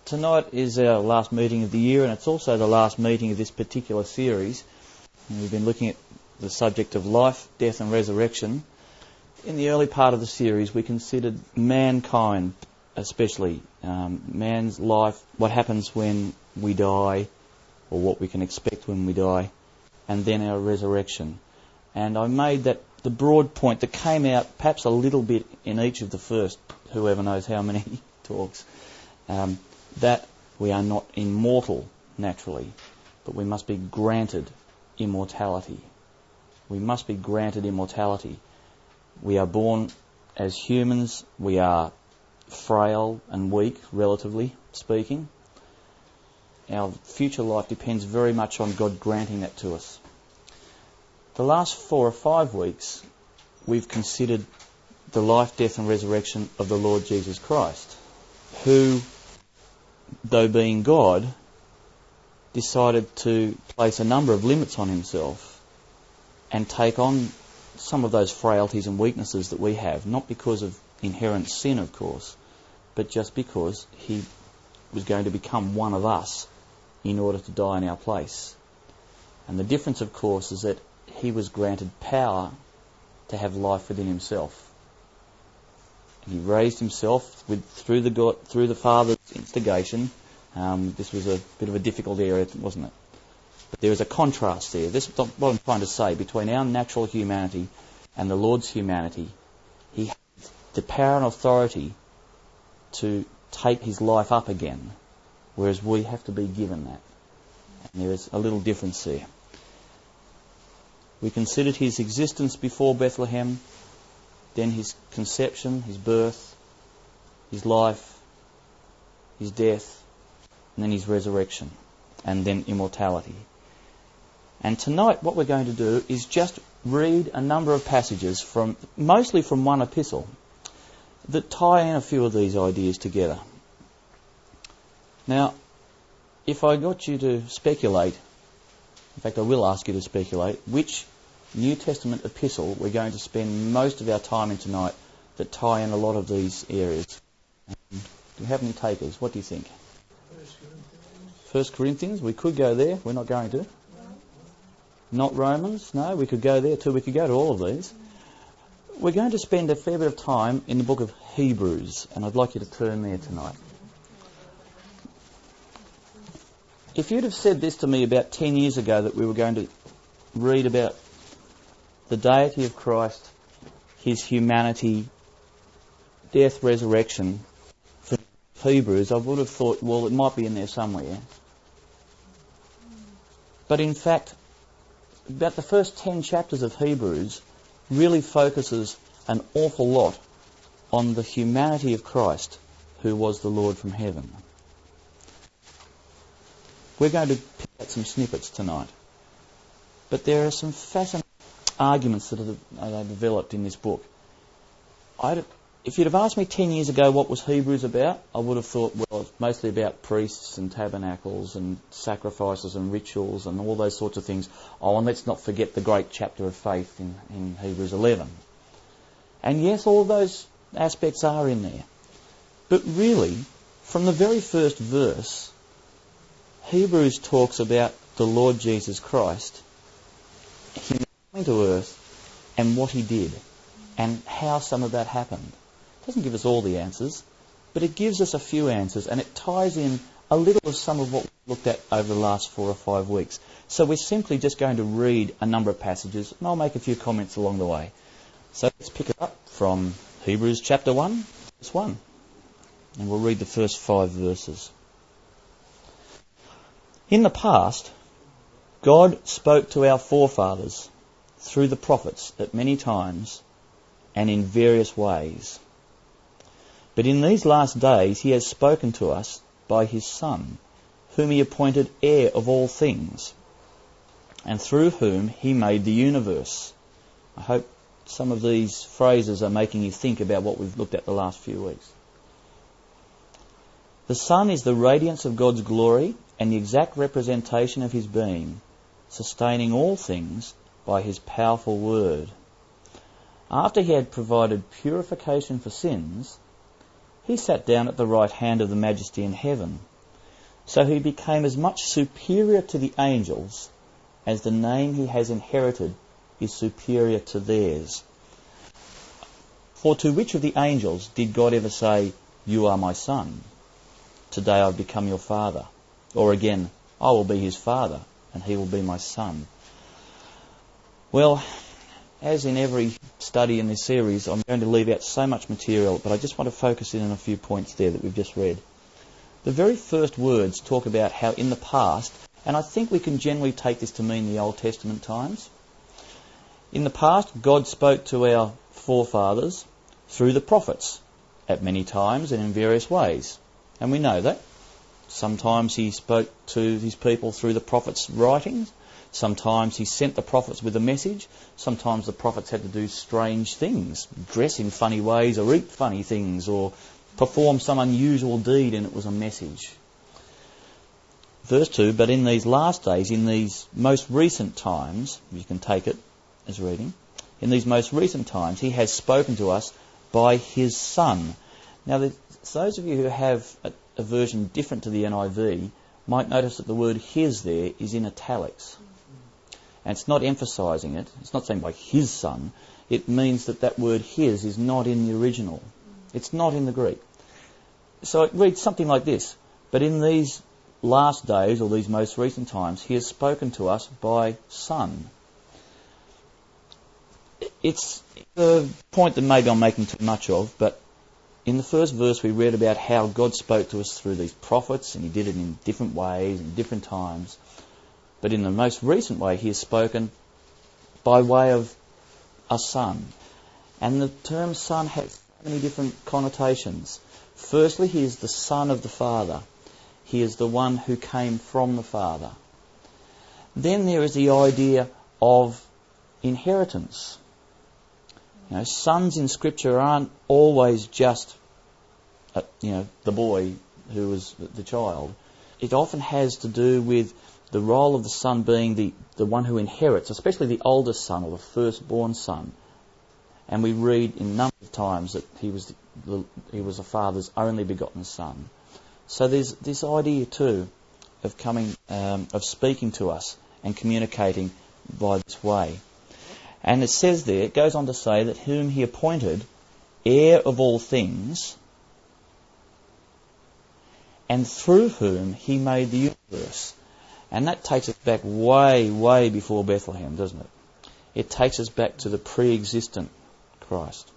Tonight is our last meeting of the year, and it's also the last meeting of this particular series. And we've been looking at the subject of life, death and resurrection. In the early part of the series, we considered mankind, especially man's life, what happens when we die, or what we can expect when we die, and then our resurrection. And I made that the broad point that came out perhaps a little bit in each of the first, whoever knows how many talks, that we are not immortal naturally, but we must be granted immortality. We must be granted immortality. We are born as humans. We are frail and weak, relatively speaking. Our future life depends very much on God granting that to us. The last 4 or 5 weeks, we've considered the life, death and resurrection of the Lord Jesus Christ, who, though being God, decided to place a number of limits on himself and take on some of those frailties and weaknesses that we have, not because of inherent sin, of course, but just because he was going to become one of us in order to die in our place. And the difference, of course, is that he was granted power to have life within himself. He raised himself through the Father's instigation. This was a bit of a difficult area, wasn't it? But there is a contrast there. This is what I'm trying to say. Between our natural humanity and the Lord's humanity, he has the power and authority to take his life up again, whereas we have to be given that. And there is a little difference there. We considered his existence before Bethlehem, then his conception, his birth, his life, his death, and then his resurrection, and then immortality. And tonight what we're going to do is just read a number of passages mostly from one epistle that tie in a few of these ideas together. Now, if I got you to speculate, in fact I will ask you to speculate, which New Testament epistle we're going to spend most of our time in tonight that tie in a lot of these areas. Do you have any takers? What do you think? 1 Corinthians, we could go there. We're not going to. Not Romans, no, we could go there too. We could go to all of these. We're going to spend a fair bit of time in the book of Hebrews, and I'd like you to turn there tonight. If you'd have said this to me about 10 years ago, that we were going to read about the deity of Christ, his humanity, death, resurrection, for Hebrews, I would have thought, well, it might be in there somewhere. But in fact, about the first 10 chapters of Hebrews really focuses an awful lot on the humanity of Christ, who was the Lord from heaven. We're going to pick out some snippets tonight. But there are some fascinating arguments that are developed in this book. If you'd have asked me 10 years ago what was Hebrews about, I would have thought, well, it's mostly about priests and tabernacles and sacrifices and rituals and all those sorts of things. Oh, and let's not forget the great chapter of faith in Hebrews 11. And yes, all of those aspects are in there. But really, from the very first verse, Hebrews talks about the Lord Jesus Christ, him coming to earth, and what he did, and how some of that happened. It doesn't give us all the answers, but it gives us a few answers, and it ties in a little of some of what we looked at over the last 4 or 5 weeks. So we're simply just going to read a number of passages, and I'll make a few comments along the way. So let's pick it up from Hebrews chapter 1, verse 1, and we'll read the first 5 verses. In the past, God spoke to our forefathers through the prophets at many times and in various ways. But in these last days he has spoken to us by his Son, whom he appointed heir of all things, and through whom he made the universe. I hope some of these phrases are making you think about what we've looked at the last few weeks. The Son is the radiance of God's glory and the exact representation of his being, sustaining all things by his powerful word. After he had provided purification for sins, he sat down at the right hand of the Majesty in heaven, So he became as much superior to the angels as the name he has inherited is superior to theirs. For to which of the angels did God ever say, "You are my son, today I've become your father"? Or again, "I will be his father, and he will be my son"? Well, as in every study in this series, I'm going to leave out so much material, but I just want to focus in on a few points there that we've just read. The very first words talk about how in the past, and I think we can generally take this to mean the Old Testament times. In the past, God spoke to our forefathers through the prophets at many times and in various ways. And we know that. Sometimes he spoke to his people through the prophets' writings. Sometimes he sent the prophets with a message. Sometimes the prophets had to do strange things, dress in funny ways or eat funny things or perform some unusual deed, and it was a message. Verse 2, but in these last days, in these most recent times, you can take it as reading, in these most recent times he has spoken to us by his Son. Now, those of you who have a version different to the NIV might notice that the word his there is in italics. And it's not emphasising it. It's not saying by his Son. It means that word his is not in the original. It's not in the Greek. So it reads something like this. But in these last days, or these most recent times, he has spoken to us by Son. It's a point that maybe I'm making too much of, but in the first verse we read about how God spoke to us through these prophets, and he did it in different ways, in different times. But in the most recent way, he has spoken by way of a Son. And the term Son has so many different connotations. Firstly, he is the Son of the Father. He is the one who came from the Father. Then there is the idea of inheritance. Sons in Scripture aren't always just, the boy who was the child. It often has to do with the role of the son being the one who inherits, especially the oldest son or the firstborn son. And we read in a number of times that he was the father's only begotten son. So there's this idea too of speaking to us and communicating by this way. And it says there, it goes on to say that whom he appointed heir of all things, and through whom he made the universe. And that takes us back way, way before Bethlehem, doesn't it? It takes us back to the pre-existent Christ.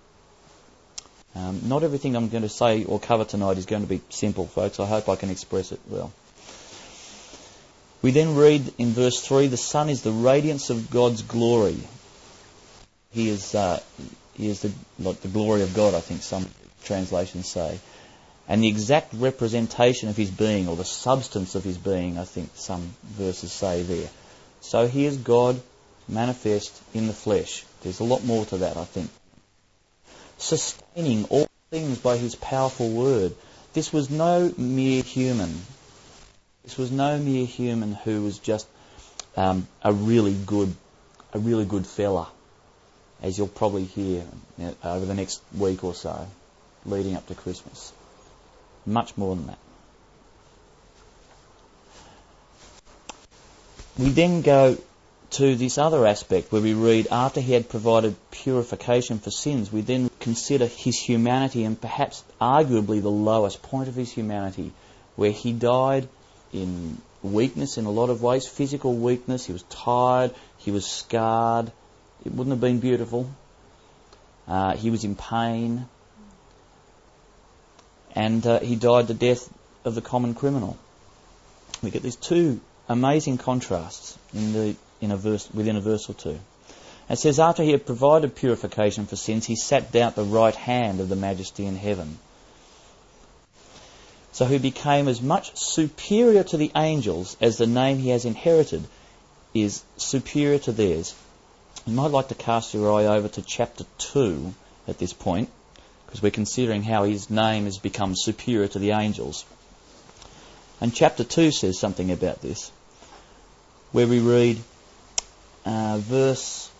Not everything I'm going to say or cover tonight is going to be simple, folks. I hope I can express it well. We then read in verse 3, the Son is the radiance of God's glory. He is the glory of God, I think some translations say. And the exact representation of his being, or the substance of his being, I think some verses say there. So he is God manifest in the flesh. There's a lot more to that, I think. Sustaining all things by his powerful word. This was no mere human. This was no mere human who was just a really good fella, as you'll probably hear over the next week or so, leading up to Christmas. Much more than that. We then go to this other aspect where we read, after he had provided purification for sins, we then consider his humanity, and perhaps arguably the lowest point of his humanity, where he died in weakness in a lot of ways, physical weakness. He was tired, he was scarred. It wouldn't have been beautiful. He was in pain. And he died the death of the common criminal. We get these two amazing contrasts within a verse or two. It says, after he had provided purification for sins, he sat down at the right hand of the Majesty in heaven. So he became as much superior to the angels as the name he has inherited is superior to theirs. You might like to cast your eye over to chapter 2 at this point, because we're considering how his name has become superior to the angels. And chapter 2 says something about this, where we read verse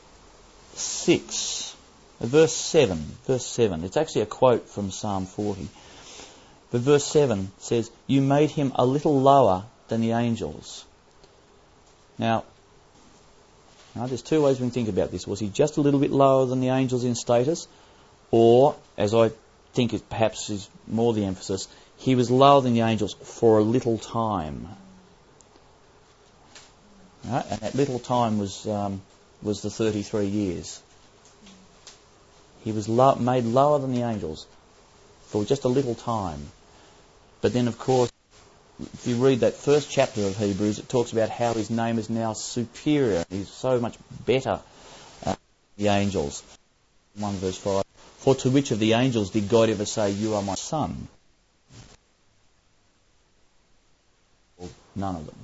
7. It's actually a quote from Psalm 40. But verse 7 says, you made him a little lower than the angels. Now, there's two ways we can think about this. Was he just a little bit lower than the angels in status? Or, as I think it perhaps is more the emphasis, he was lower than the angels for a little time. Right? And that little time was the 33 years. He was made lower than the angels for just a little time. But then, of course, if you read that first chapter of Hebrews, it talks about how his name is now superior. He's so much better than the angels. 1 verse 5. For to which of the angels did God ever say, you are my son? Well, none of them.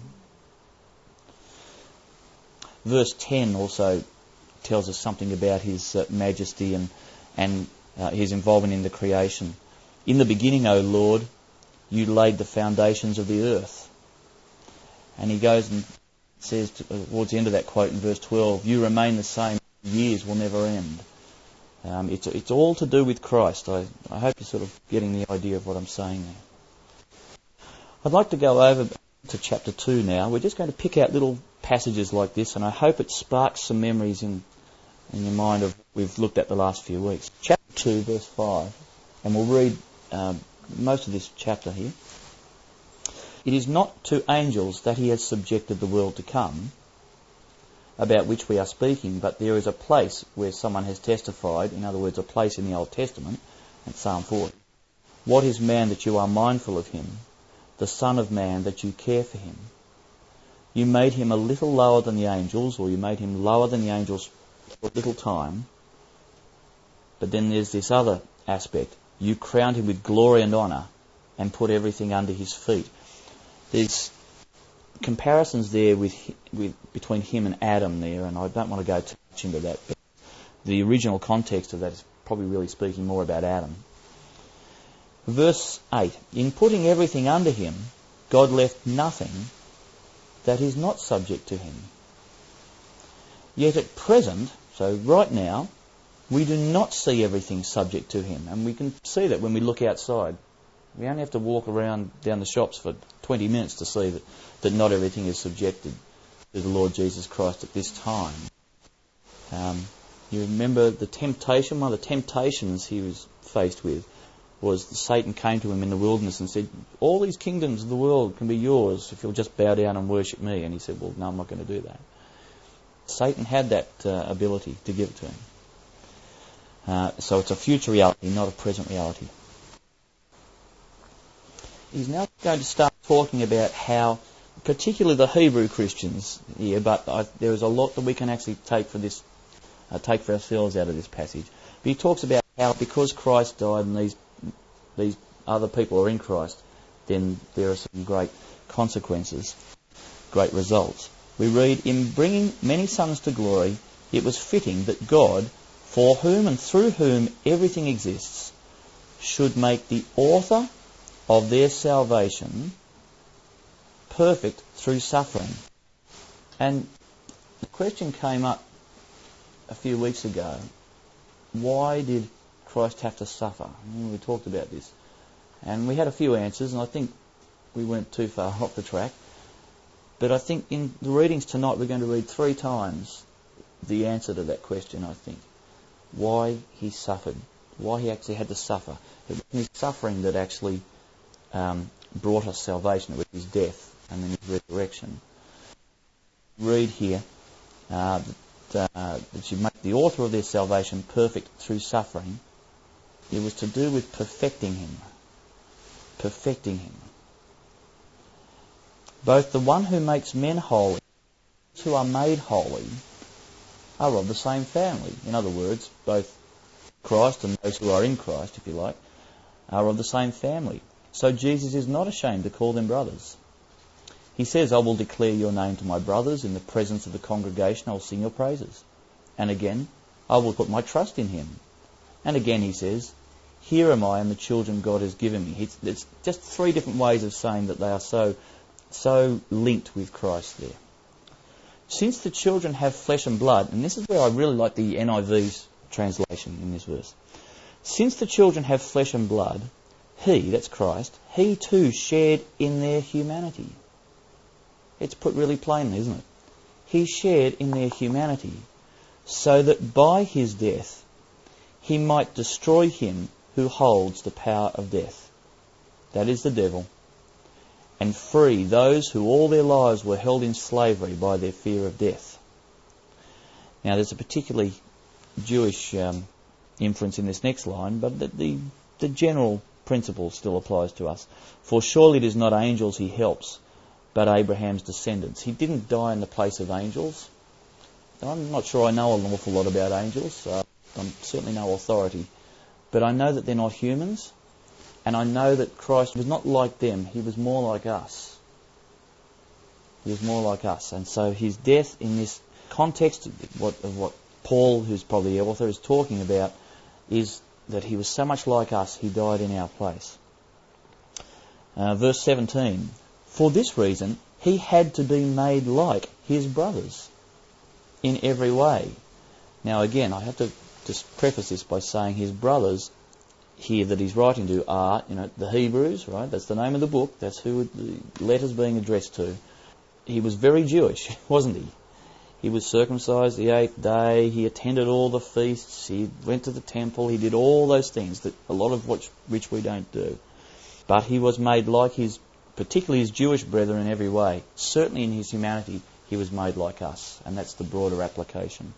Verse 10 also tells us something about his majesty and his involvement in the creation. In the beginning, O Lord, you laid the foundations of the earth. And he goes and says towards the end of that quote in verse 12, you remain the same, years will never end. It's all to do with Christ. I hope you're sort of getting the idea of what I'm saying there. I'd like to go over to chapter 2 now. We're just going to pick out little passages like this, and I hope it sparks some memories in your mind of what we've looked at the last few weeks. Chapter 2, verse 5, and we'll read most of this chapter here. It is not to angels that he has subjected the world to come, about which we are speaking, but there is a place where someone has testified, in other words, a place in the Old Testament, in Psalm 40. What is man that you are mindful of him, the Son of Man that you care for him? You made him a little lower than the angels, or you made him lower than the angels for a little time. But then there's this other aspect. You crowned him with glory and honour and put everything under his feet. There's comparisons there between him and Adam there, and I don't want to go too much into that, but the original context of that is probably really speaking more about Adam. Verse 8, in putting everything under him, God left nothing that is not subject to him. Yet at present, so right now, we do not see everything subject to him, and we can see that when we look outside. We only have to walk around down the shops for 20 minutes to see that not everything is subjected to the Lord Jesus Christ at this time. You remember the temptation, one of the temptations he was faced with was Satan came to him in the wilderness and said, all these kingdoms of the world can be yours if you'll just bow down and worship me. And he said, well, no, I'm not going to do that. Satan had that ability to give it to him. So it's a future reality, not a present reality. He's now going to start talking about how, particularly the Hebrew Christians here, but there is a lot that we can actually take for ourselves out of this passage. But he talks about how because Christ died and these other people are in Christ, then there are some great consequences, great results. We read, in bringing many sons to glory, it was fitting that God, for whom and through whom everything exists, should make the author of their salvation perfect through suffering. And the question came up a few weeks ago, why did Christ have to suffer? We talked about this. And we had a few answers, and I think we weren't too far off the track. But I think in the readings tonight we're going to read 3 times the answer to that question, I think. Why he suffered. Why he actually had to suffer. It was his suffering that actually brought us salvation. It was his death and then his resurrection. Read here that you make the author of their salvation perfect through suffering. It was to do with perfecting him. Perfecting him. Both the one who makes men holy and those who are made holy are of the same family. In other words, both Christ and those who are in Christ, if you like, are of the same family. So Jesus is not ashamed to call them brothers. He says, I will declare your name to my brothers. In the presence of the congregation I will sing your praises. And again, I will put my trust in him. And again he says, here am I and the children God has given me. It's just 3 different ways of saying that they are so linked with Christ there. Since the children have flesh and blood, and this is where I really like the NIV's translation in this verse. Since the children have flesh and blood, he, that's Christ, he too shared in their humanity. It's put really plainly, isn't it? He shared in their humanity, so that by his death he might destroy him who holds the power of death, that is the devil, and free those who all their lives were held in slavery by their fear of death. Now there's a particularly Jewish inference in this next line, but the general principle still applies to us. For surely it is not angels he helps, but Abraham's descendants. He didn't die in the place of angels. I'm not sure I know an awful lot about angels. I'm certainly no authority. But I know that they're not humans, and I know that Christ was not like them. He was more like us. He was more like us. And so his death in this context of what Paul, who's probably the author, is talking about, is that he was so much like us, he died in our place. Verse 17, for this reason he had to be made like his brothers in every way. Now again, I have to just preface this by saying his brothers here that he's writing to are, the Hebrews, right? That's the name of the book. That's who the letter's being addressed to. He was very Jewish, wasn't he? He was circumcised the 8th day. He attended all the feasts. He went to the temple. He did all those things, that a lot of which we don't do. But he was made like particularly his Jewish brethren in every way. Certainly in his humanity, he was made like us. And that's the broader application.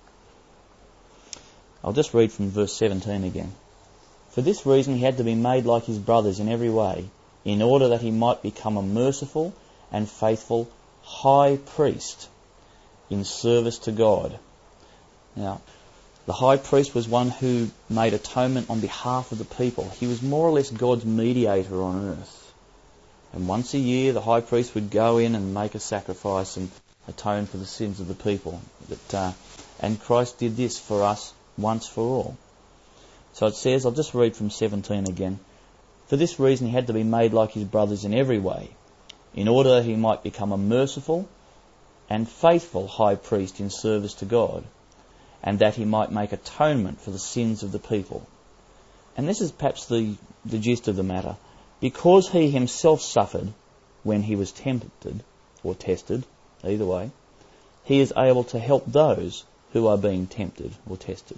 I'll just read from verse 17 again. For this reason he had to be made like his brothers in every way, in order that he might become a merciful and faithful high priest in service to God. Now, the high priest was one who made atonement on behalf of the people. He was more or less God's mediator on earth. And once a year, the high priest would go in and make a sacrifice and atone for the sins of the people. And Christ did this for us once for all. So it says, I'll just read from 17 again. For this reason he had to be made like his brothers in every way, in order that he might become a merciful and faithful high priest in service to God, and that he might make atonement for the sins of the people. And this is perhaps the gist of the matter. Because he himself suffered when he was tempted, or tested, either way, he is able to help those who are being tempted or tested.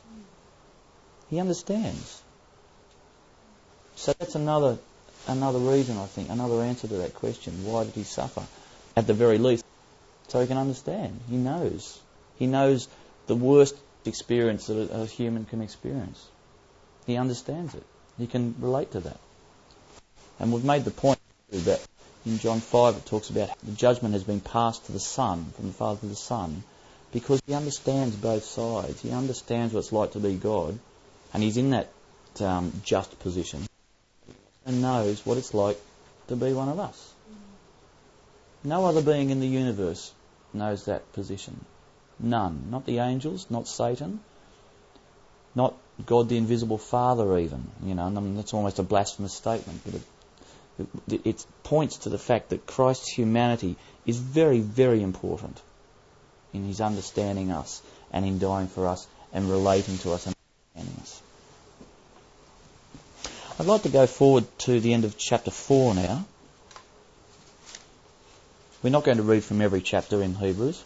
He understands. So that's another reason, I think, another answer to that question. Why did he suffer? At the very least, so he can understand. He knows. He knows the worst experience that a human can experience. He understands it. He can relate to that. And we've made the point that in John 5 it talks about the judgment has been passed to the Son, from the Father to the Son, because he understands both sides. He understands what it's like to be God, and he's in that just position, and knows what it's like to be one of us. No other being in the universe knows that position. None. Not the angels, not Satan, not God the invisible Father even. That's almost a blasphemous statement, but it points to the fact that Christ's humanity is very, very important in his understanding us and in dying for us and relating to us and understanding us. I'd like to go forward to the end of chapter 4 now. We're not going to read from every chapter in Hebrews.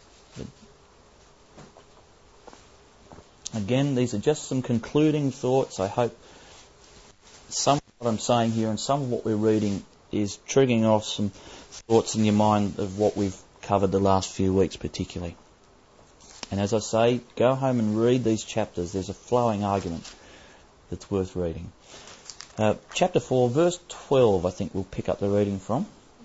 Again, these are just some concluding thoughts. I hope some of what I'm saying here and some of what we're reading is triggering off some thoughts in your mind of what we've covered the last few weeks particularly. And as I say, go home and read these chapters. There's a flowing argument that's worth reading. Chapter 4, verse 12, I think we'll pick up the reading from.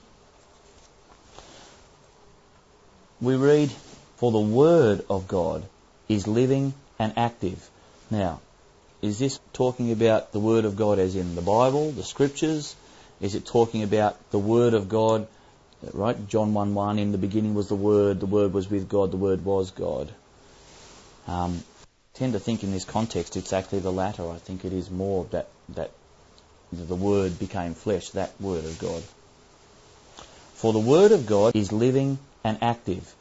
We read, for the word of God is living and active. Now, is this talking about the word of God as in the Bible, the scriptures? Is it talking about the word of God, right? John 1:1, in the beginning was the word was with God, the word was God. I tend to think in this context it's actually the latter. I think it is more that the word became flesh, that word of God. For the word of God is living and active,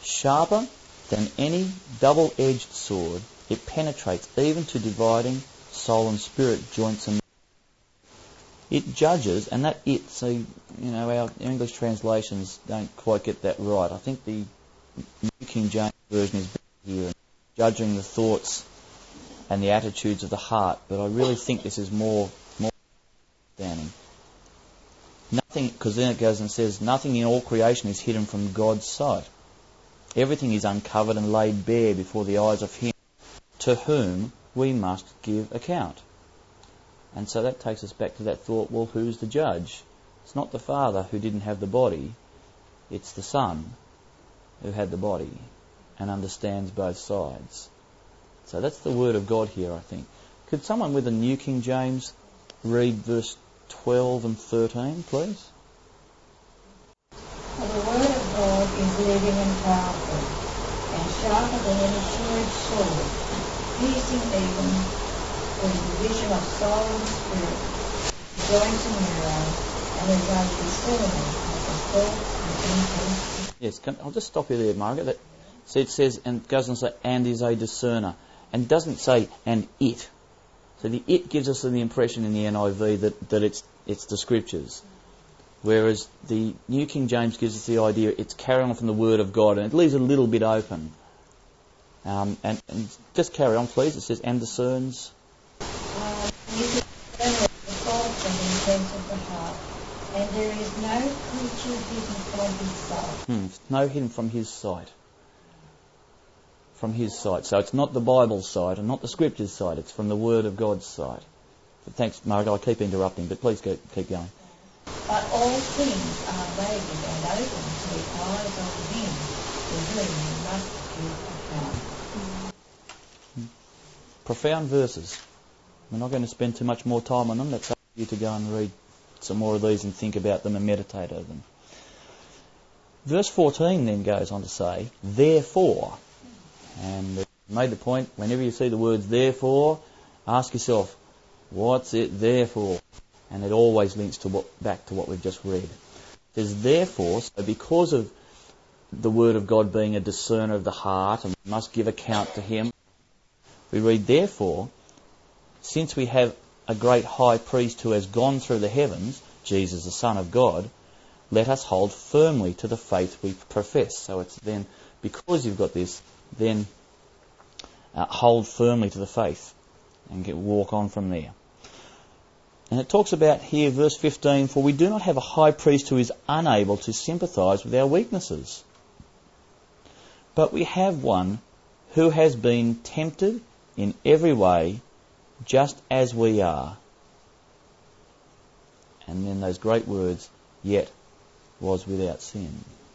sharper than any double-edged sword. It penetrates even to dividing soul and spirit, joints and it judges, and that it, so, our English translations don't quite get that right. I think the New King James Version is better here, judging the thoughts and the attitudes of the heart, but I really think this is more understanding. Nothing, because then it goes and says, nothing in all creation is hidden from God's sight. Everything is uncovered and laid bare before the eyes of Him to whom we must give account. And so that takes us back to that thought, well, who's the judge? It's not the Father who didn't have the body, it's the Son who had the body and understands both sides. So that's the word of God here, I think. Could someone with a New King James read verse 12 and 13, please? For the word of God is living and powerful, and sharper than any two-edged sword, piercing even to the division of soul and spirit, joints and marrow, and is able to discern of the thoughts and intents. Yes, I'll just stop you there, Margaret. It says, and goes on to say, and is a discerner. And it doesn't say, and it. So the it gives us the impression in the NIV that it's the Scriptures. Whereas the New King James gives us the idea it's carrying on from the Word of God, and it leaves it a little bit open. And just carry on, please. It says, and discerns. You can discern the thoughts and intents of the heart, and there is no creature hidden from His sight. No hidden from His sight. From His sight. So it's not the Bible's side and not the Scripture's side. It's from the Word of God's side. But thanks, Margaret. I keep interrupting, but please keep going. But all things are naked and open to the eyes of Him to whom you must give account. Profound verses. We're not going to spend too much more time on them. That's up to you to go and read some more of these and think about them and meditate over them. Verse 14 then goes on to say, therefore. And made the point, whenever you see the words therefore, ask yourself, what's it there for? And it always links back to what we've just read. It says, therefore, so because of the Word of God being a discerner of the heart and we must give account to Him, we read, therefore, since we have a great high priest who has gone through the heavens, Jesus the Son of God, let us hold firmly to the faith we profess. So it's then, because you've got this, then hold firmly to the faith and walk on from there. And it talks about here, verse 15, for we do not have a high priest who is unable to sympathise with our weaknesses, but we have one who has been tempted in every way, just as we are. And then those great words, yet was without sin.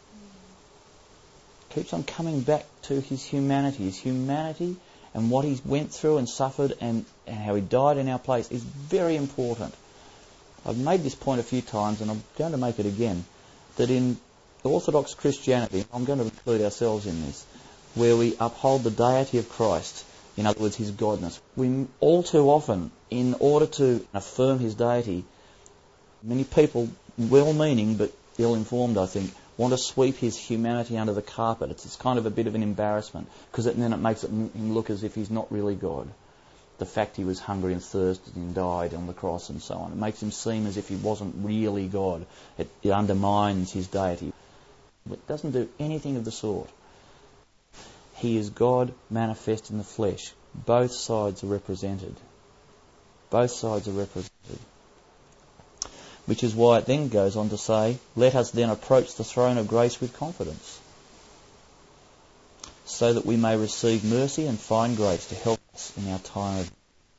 Keeps on coming back to His humanity and what He went through and suffered and how He died in our place is very important. I've made this point a few times and I'm going to make it again, that in Orthodox Christianity, I'm going to include ourselves in this, where we uphold the deity of Christ, in other words His godness. We all too often, in order to affirm His deity, many people, well-meaning but ill-informed I think, want to sweep His humanity under the carpet. It's kind of a bit of an embarrassment, because then it makes Him look as if He's not really God. The fact He was hungry and thirsty and died on the cross and so on. It makes Him seem as if He wasn't really God. It undermines His deity. But it doesn't do anything of the sort. He is God manifest in the flesh. Both sides are represented. Both sides are represented. Which is why it then goes on to say, let us then approach the throne of grace with confidence, so that we may receive mercy and find grace to help us in our time of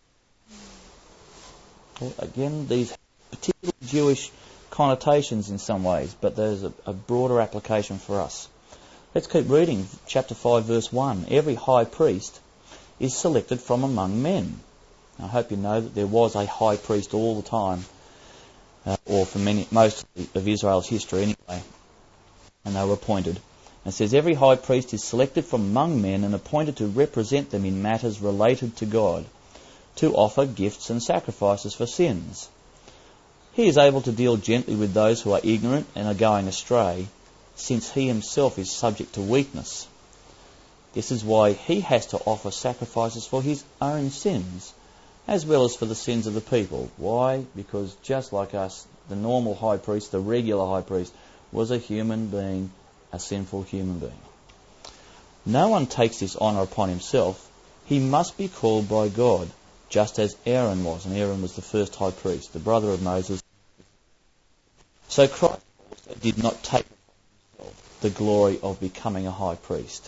need. Well, again, these particularly Jewish connotations in some ways, but there's a broader application for us. Let's keep reading. Chapter 5, verse 1. Every high priest is selected from among men. I hope you know that there was a high priest all the time, or for most of Israel's history anyway, and they were appointed. And it says, every high priest is selected from among men and appointed to represent them in matters related to God, to offer gifts and sacrifices for sins. He is able to deal gently with those who are ignorant and are going astray, since he himself is subject to weakness. This is why he has to offer sacrifices for his own sins, as well as for the sins of the people. Why? Because just like us, the normal high priest, the regular high priest, was a human being, a sinful human being. No one takes this honour upon himself. He must be called by God, just as Aaron was, and Aaron was the first high priest, the brother of Moses. So Christ also did not take upon himself the glory of becoming a high priest.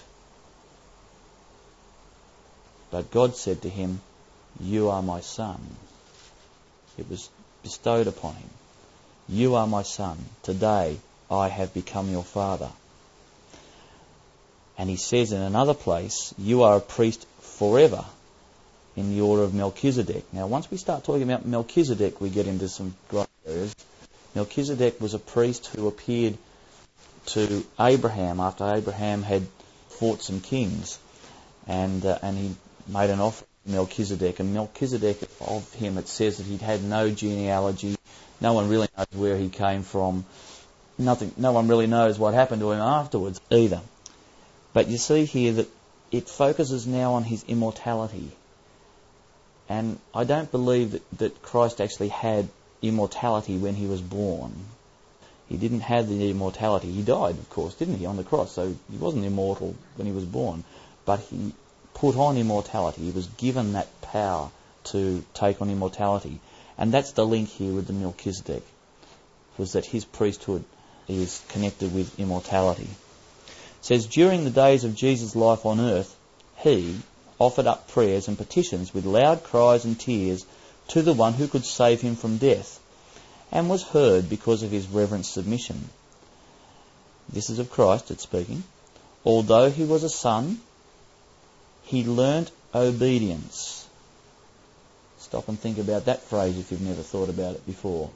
But God said to him, "You are my son." It was bestowed upon him. "You are my son. Today I have become your father." And he says in another place, "You are a priest forever in the order of Melchizedek." Now, once we start talking about Melchizedek, we get into some grey areas. Melchizedek was a priest who appeared to Abraham after Abraham had fought some kings, and he made an offer to Melchizedek. And Melchizedek, of him, it says that he'd had no genealogy. No one really knows where he came from. No one really knows what happened to him afterwards either. But you see here that it focuses now on his immortality. And I don't believe that Christ actually had immortality when he was born. He didn't have the immortality. He died, of course, didn't he, on the cross? So he wasn't immortal when he was born. But he put on immortality. He was given that power to take on immortality. And that's the link here with the Melchizedek, was that his priesthood is connected with immortality. It says, during the days of Jesus' life on earth, he offered up prayers and petitions with loud cries and tears to the one who could save him from death, and was heard because of his reverent submission. This is of Christ it's speaking. Although he was a son, he learnt obedience. Stop and think about that phrase if you've never thought about it before.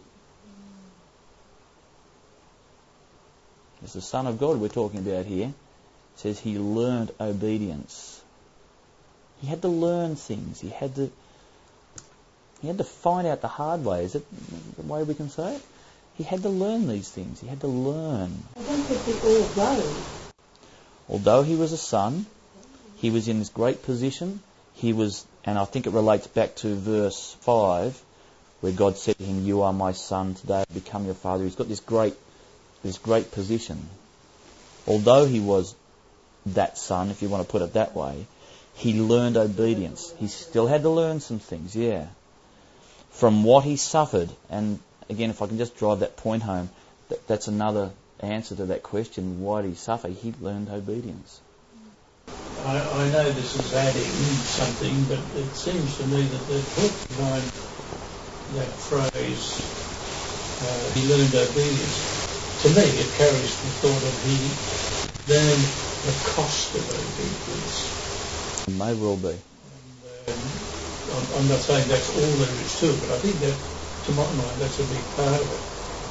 It's the Son of God we're talking about here. It says he learnt obedience. He had to learn things. He had to find out the hard way. Is it the way we can say it? He had to learn these things. He had to learn. I don't think we all go. Although he was a son, he was in this great position. He was, and I think it relates back to verse 5, where God said to him, "You are my son, today I become your father." He's got this great position. Although he was that son, if you want to put it that way, he learned obedience. He still had to learn some things, yeah. From what he suffered, and again, if I can just drive that point home, that's another answer to that question. Why did he suffer? He learned obedience. I know this is adding something, but it seems to me that the thought behind that phrase, he learned obedience, to me it carries the thought of he learned the cost of obedience. It may well be. And, I'm not saying that's all there is to it, but I think that, to my mind, that's a big part of it.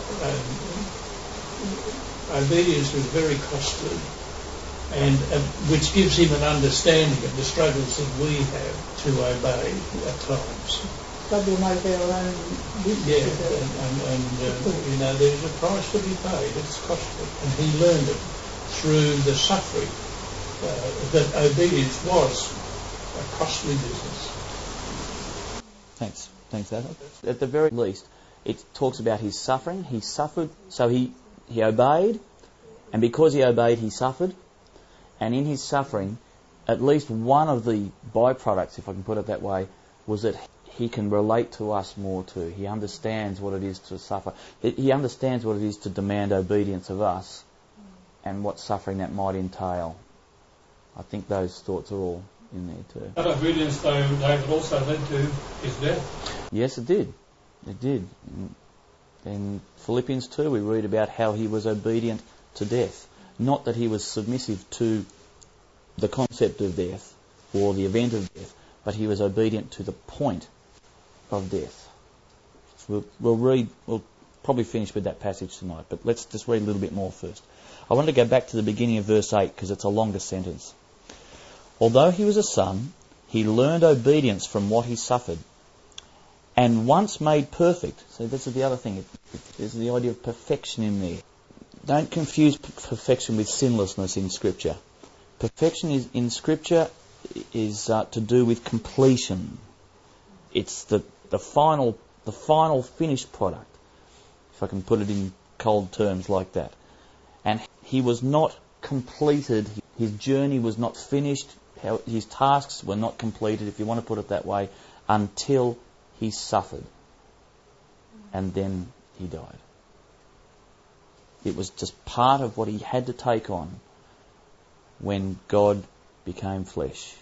Obedience was very costly, and which gives him an understanding of the struggles that we have to obey at times. Struggling over our own wishes. Yeah, and there's a price to be paid. It's costly, and he learned it through the suffering. That obedience was a costly business. Thanks, Adam. At the very least, it talks about his suffering. He suffered, so he obeyed, and because he obeyed, he suffered. And in his suffering, at least one of the byproducts, if I can put it that way, was that he can relate to us more too. He understands what it is to suffer. He understands what it is to demand obedience of us and what suffering that might entail. I think those thoughts are all in there too. That obedience, though, David, also led to his death. Yes, it did. It did. In Philippians 2, we read about how he was obedient to death. Not that he was submissive to the concept of death or the event of death, but he was obedient to the point of death. We'll probably finish with that passage tonight, but let's just read a little bit more first. I want to go back to the beginning of verse 8 because it's a longer sentence. Although he was a son, he learned obedience from what he suffered. And once made perfect, so this is the other thing, there's the idea of perfection in there. Don't confuse perfection with sinlessness in Scripture. Perfection in Scripture is to do with completion. It's the final finished product, if I can put it in cold terms like that. And he was not completed. His journey was not finished. His tasks were not completed, if you want to put it that way, until he suffered. And then he died. It was just part of what he had to take on when God became flesh.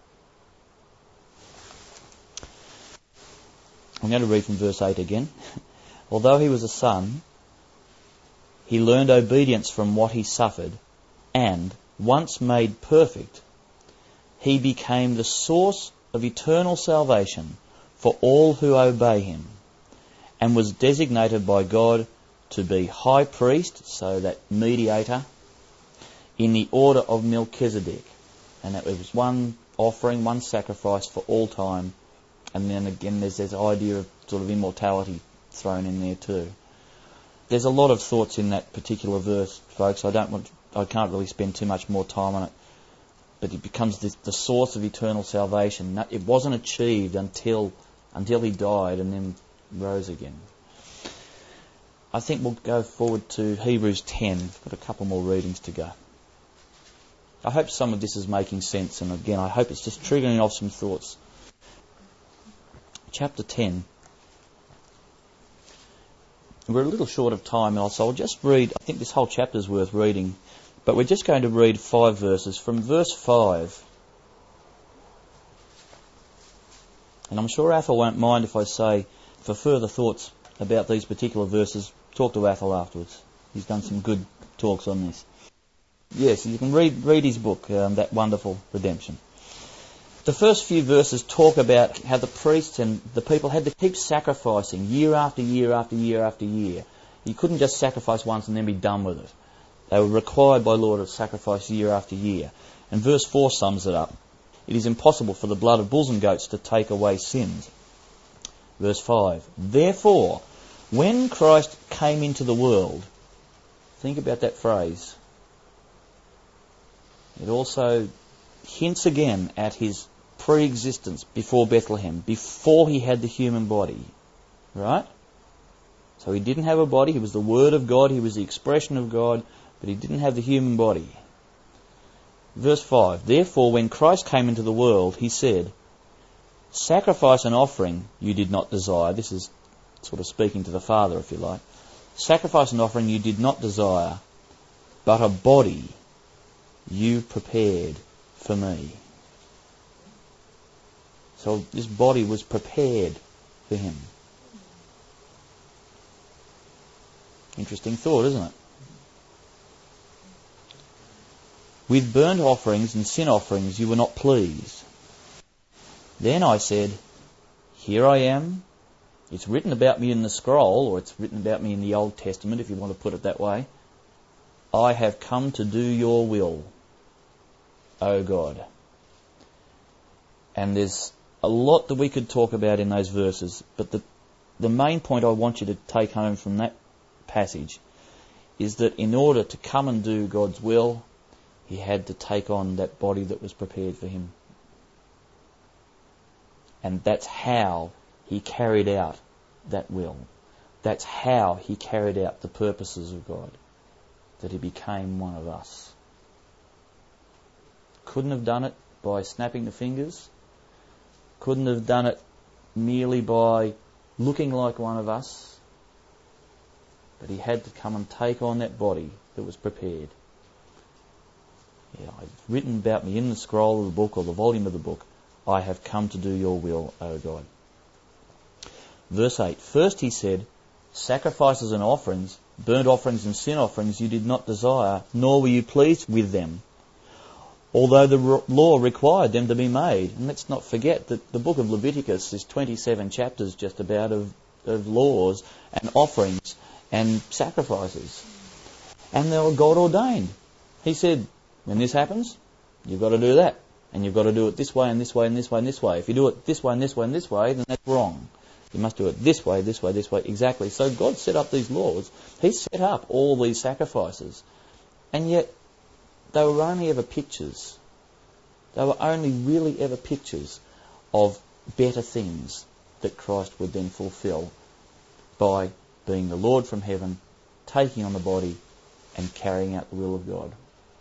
I'm going to read from verse 8 again. Although he was a son, he learned obedience from what he suffered, and, once made perfect, he became the source of eternal salvation for all who obey him, and was designated by God to be high priest, so that mediator, in the order of Melchizedek. And that was one offering, one sacrifice for all time. And then again there's this idea of sort of immortality thrown in there too. There's a lot of thoughts in that particular verse, folks. I can't really spend too much more time on it. But it becomes the source of eternal salvation. It wasn't achieved until he died and then rose again. I think we'll go forward to Hebrews 10. We've got a couple more readings to go. I hope some of this is making sense, and again, I hope it's just triggering off some thoughts. Chapter 10. We're a little short of time, so I'll just read. I think this whole chapter is worth reading, but we're just going to read 5 verses. From verse 5, and I'm sure Athel won't mind if I say, for further thoughts about these particular verses, talk to Athel afterwards. He's done some good talks on this. Yes, you can read his book, That Wonderful Redemption. The first few verses talk about how the priests and the people had to keep sacrificing year after year after year after year. You couldn't just sacrifice once and then be done with it. They were required by law to sacrifice year after year. And verse 4 sums it up. It is impossible for the blood of bulls and goats to take away sins. Verse 5. Therefore, when Christ came into the world, think about that phrase. It also hints again at his pre-existence before Bethlehem, before he had the human body. Right? So he didn't have a body, he was the Word of God, he was the expression of God, but he didn't have the human body. Verse 5, therefore when Christ came into the world, he said, sacrifice and offering you did not desire. This is sort of speaking to the Father, if you like. Sacrifice and offering you did not desire, but a body you prepared for me. So this body was prepared for him. Interesting thought, isn't it? With burnt offerings and sin offerings you were not pleased. Then I said, here I am. It's written about me in the scroll, or it's written about me in the Old Testament, if you want to put it that way. I have come to do your will, O God. And there's a lot that we could talk about in those verses, but the main point I want you to take home from that passage is that in order to come and do God's will, he had to take on that body that was prepared for him. And that's how he carried out that will. That's how he carried out the purposes of God, that he became one of us. Couldn't have done it by snapping the fingers. Couldn't have done it merely by looking like one of us. But he had to come and take on that body that was prepared. It's written about me in the scroll of the book or the volume of the book. I have come to do your will, O God. Verse 8. First he said, sacrifices and offerings, burnt offerings and sin offerings you did not desire, nor were you pleased with them, although the law required them to be made. And let's not forget that the book of Leviticus is 27 chapters just about of laws and offerings and sacrifices. And they were God ordained. He said, when this happens, you've got to do that. And you've got to do it this way and this way and this way and this way. If you do it this way and this way and this way, then that's wrong. You must do it this way, this way, this way. Exactly. So God set up these laws. He set up all these sacrifices. And yet, they were only ever pictures. They were only really ever pictures of better things that Christ would then fulfill by being the Lord from heaven, taking on the body and carrying out the will of God.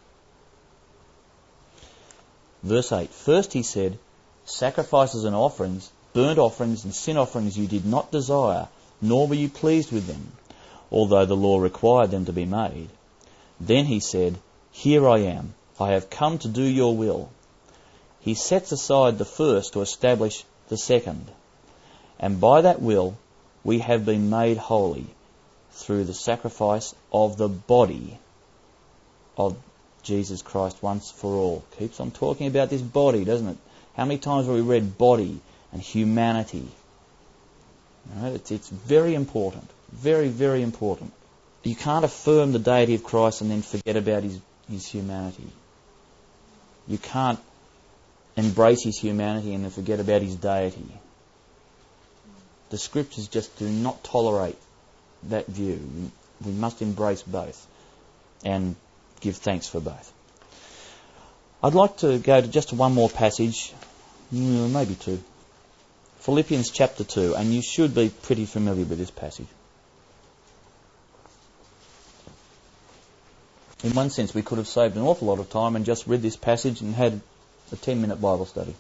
Verse 8, first he said, sacrifices and offerings, burnt offerings and sin offerings you did not desire, nor were you pleased with them, although the law required them to be made. Then he said, here I am, I have come to do your will. He sets aside the first to establish the second, and by that will we have been made holy through the sacrifice of the body of Jesus Christ once for all. Keeps on talking about this body, doesn't it? How many times have we read body and humanity? Right? It's very important. Very, very important. You can't affirm the deity of Christ and then forget about his humanity. You can't embrace his humanity and then forget about his deity. The scriptures just do not tolerate that view. We must embrace both and give thanks for both. I'd like to go to just one more passage, maybe two. Philippians chapter 2, and you should be pretty familiar with this passage. In one sense, we could have saved an awful lot of time and just read this passage and had a 10-minute Bible study.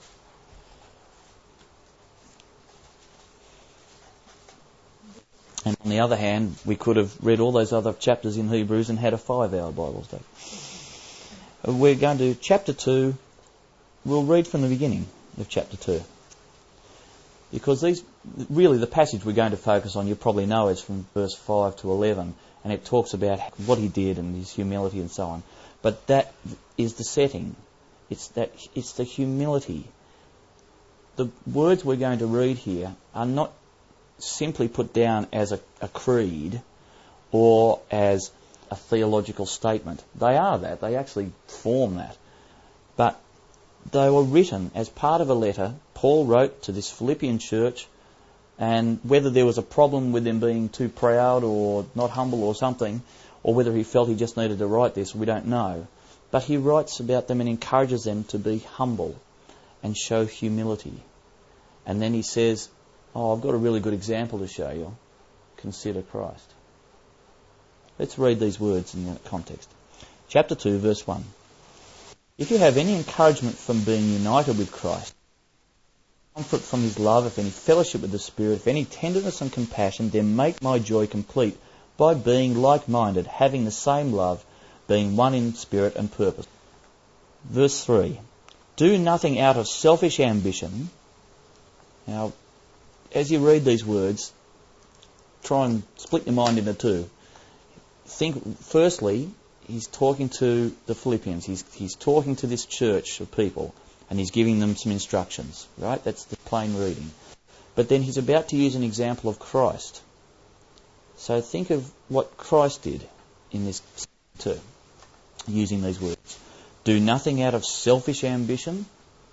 And on the other hand, we could have read all those other chapters in Hebrews and had a 5-hour Bible study. We're going to chapter 2. We'll read from the beginning of chapter 2. Because the passage we're going to focus on, you probably know, is from verse 5 to 11. And it talks about what he did and his humility and so on. But that is the setting. It's the humility. The words we're going to read here are not simply put down as a creed or as a theological statement. They are that. They actually form that. But they were written as part of a letter Paul wrote to this Philippian church, and whether there was a problem with them being too proud or not humble or something, or whether he felt he just needed to write this, we don't know. But he writes about them and encourages them to be humble and show humility. And then he says, I've got a really good example to show you. Consider Christ. Let's read these words in that context. Chapter 2, verse 1. If you have any encouragement from being united with Christ, comfort from his love, if any fellowship with the Spirit, if any tenderness and compassion, then make my joy complete by being like-minded, having the same love, being one in spirit and purpose. Verse 3. Do nothing out of selfish ambition. Now, as you read these words, try and split your mind into two. Think, firstly, he's talking to the Philippians. He's talking to this church of people, and he's giving them some instructions, right? That's the plain reading. But then he's about to use an example of Christ. So think of what Christ did in this too, using these words. Do nothing out of selfish ambition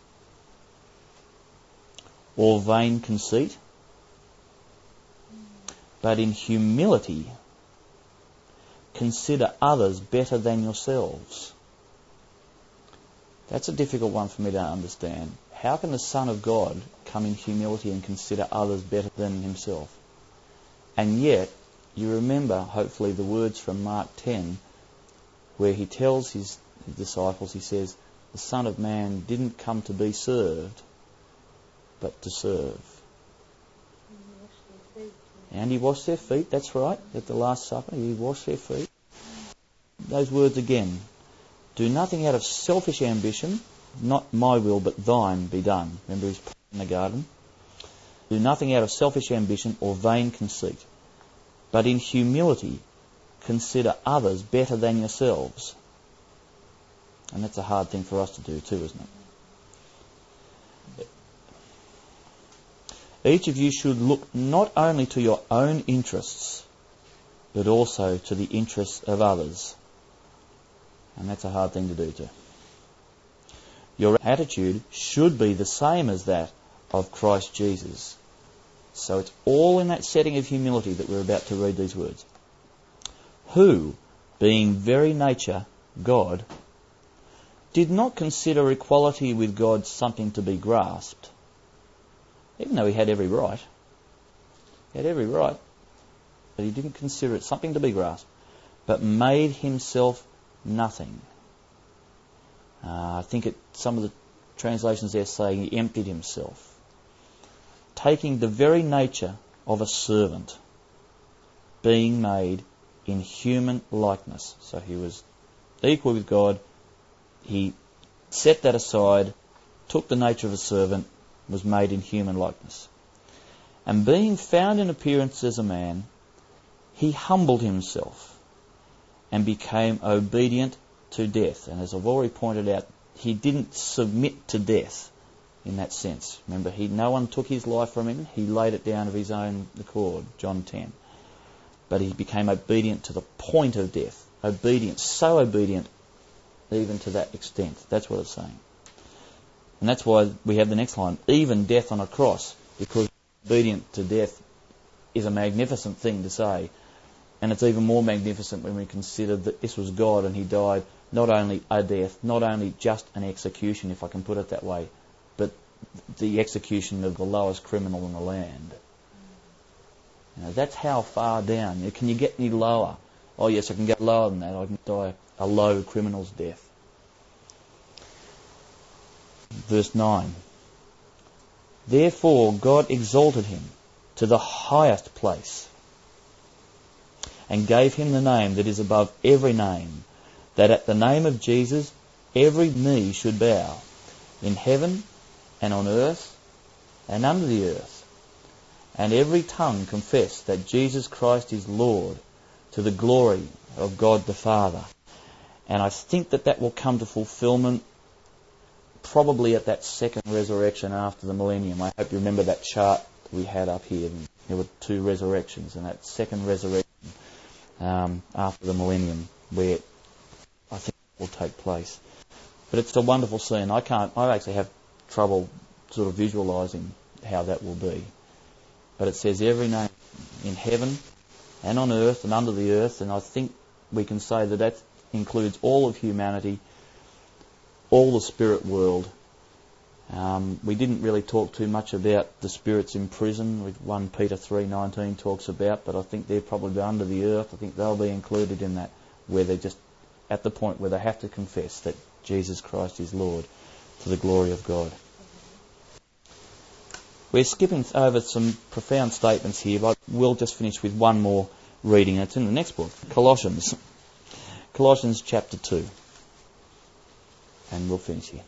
or vain conceit, but in humility consider others better than yourselves. That's a difficult one for me to understand. How can the Son of God come in humility and consider others better than himself? And yet, you remember, hopefully, the words from Mark 10, where he tells his disciples, he says, the Son of Man didn't come to be served, but to serve. And he washed their feet, that's right, at the Last Supper, he washed their feet. Those words again. Do nothing out of selfish ambition, not my will but thine be done. Remember his prayer in the garden? Do nothing out of selfish ambition or vain conceit, but in humility consider others better than yourselves. And that's a hard thing for us to do too, isn't it? Each of you should look not only to your own interests, but also to the interests of others. And that's a hard thing to do too. Your attitude should be the same as that of Christ Jesus. So it's all in that setting of humility that we're about to read these words. Who, being very nature God, did not consider equality with God something to be grasped, even though he had every right. He had every right, but he didn't consider it something to be grasped, but made himself nothing. I think some of the translations there say he emptied himself, taking the very nature of a servant, being made in human likeness. So he was equal with God. He set that aside, took the nature of a servant, was made in human likeness. And being found in appearance as a man, he humbled himself and became obedient to death. And as I've already pointed out, he didn't submit to death in that sense. Remember, no one took his life from him. He laid it down of his own accord, John 10. But he became obedient to the point of death. Obedient, so obedient even to that extent. That's what it's saying. And that's why we have the next line, even death on a cross, because obedient to death is a magnificent thing to say. And it's even more magnificent when we consider that this was God and he died not only a death, not only just an execution, if I can put it that way, but the execution of the lowest criminal in the land. That's how far down. Can you get any lower? Oh yes, I can get lower than that. I can die a low criminal's death. Verse 9. Therefore God exalted him to the highest place and gave him the name that is above every name, that at the name of Jesus every knee should bow, in heaven and on earth and under the earth, and every tongue confess that Jesus Christ is Lord, to the glory of God the Father. And I think that will come to fulfillment probably at that second resurrection after the millennium. I hope you remember that chart we had up here. There were two resurrections, and that second resurrection after the millennium, where I think it will take place. But it's a wonderful scene. I actually have trouble sort of visualising how that will be. But it says every name in heaven and on earth and under the earth, and I think we can say that includes all of humanity, all the spirit world. We didn't really talk too much about the spirits in prison, which 1 Peter 3:19 talks about, but I think they're probably under the earth. I think they'll be included in that, where they're just at the point where they have to confess that Jesus Christ is Lord, to the glory of God. We're skipping over some profound statements here, but we'll just finish with one more reading. It's in the next book, Colossians. Colossians chapter 2. And we'll finish here.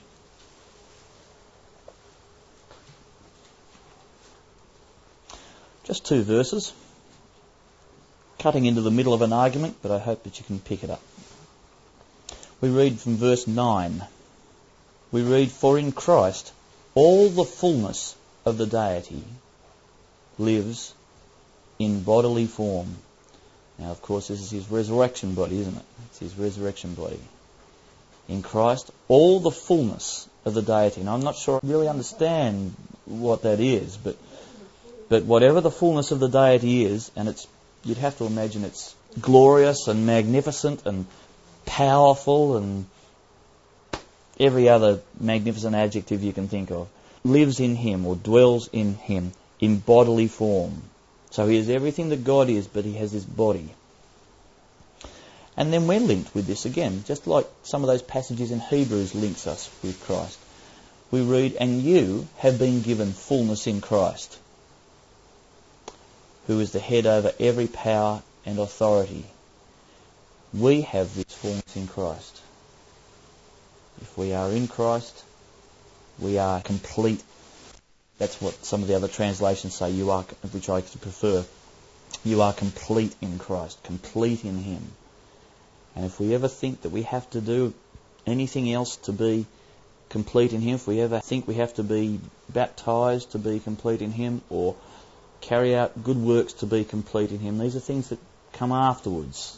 Just 2 verses, cutting into the middle of an argument, but I hope that you can pick it up. We read from verse 9. We read, for in Christ all the fullness of the deity lives in bodily form. Now, of course, this is his resurrection body, isn't it? It's his resurrection body. In Christ, all the fullness of the deity. And I'm not sure I really understand what that is, but whatever the fullness of the deity is, and you'd have to imagine it's glorious and magnificent and powerful and every other magnificent adjective you can think of, lives in him or dwells in him in bodily form. So he is everything that God is, but he has his body. And then we're linked with this again, just like some of those passages in Hebrews links us with Christ. We read, and you have been given fullness in Christ, who is the head over every power and authority. We have this fullness in Christ. If we are in Christ, we are complete. That's what some of the other translations say, you are, which I prefer. You are complete in Christ, complete in him. And if we ever think that we have to do anything else to be complete in him, if we ever think we have to be baptized to be complete in him, or carry out good works to be complete in him, these are things that come afterwards.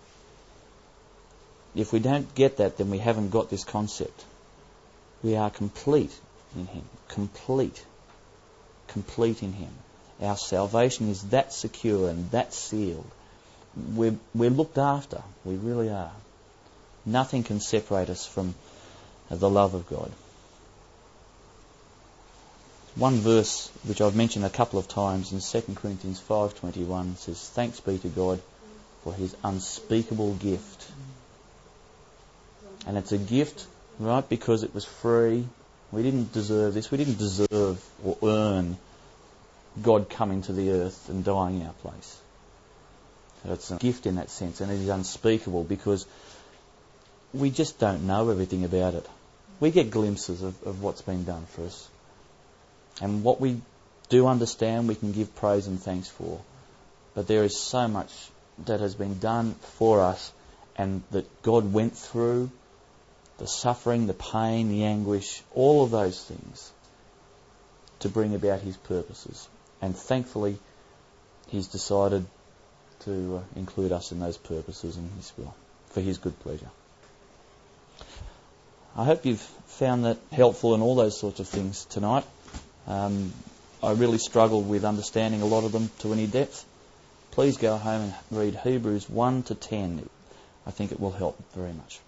If we don't get that, then we haven't got this concept. We are complete in him. Complete in him. Our salvation is that secure and that sealed. We're looked after. We really are. Nothing can separate us from the love of God. One verse which I've mentioned a couple of times in 2 Corinthians 5:21 says, "Thanks be to God for his unspeakable gift." And it's a gift, right, because it was free. We didn't deserve this. We didn't deserve or earn God coming to the earth and dying in our place. So it's a gift in that sense, and it is unspeakable because we just don't know everything about it. We get glimpses of what's been done for us. And what we do understand, we can give praise and thanks for. But there is so much that has been done for us and that God went through, the suffering, the pain, the anguish, all of those things to bring about his purposes. And thankfully, he's decided to include us in those purposes in his will, for his good pleasure. I hope you've found that helpful in all those sorts of things tonight. I really struggled with understanding a lot of them to any depth. Please go home and read Hebrews 1 to 10. I think it will help very much.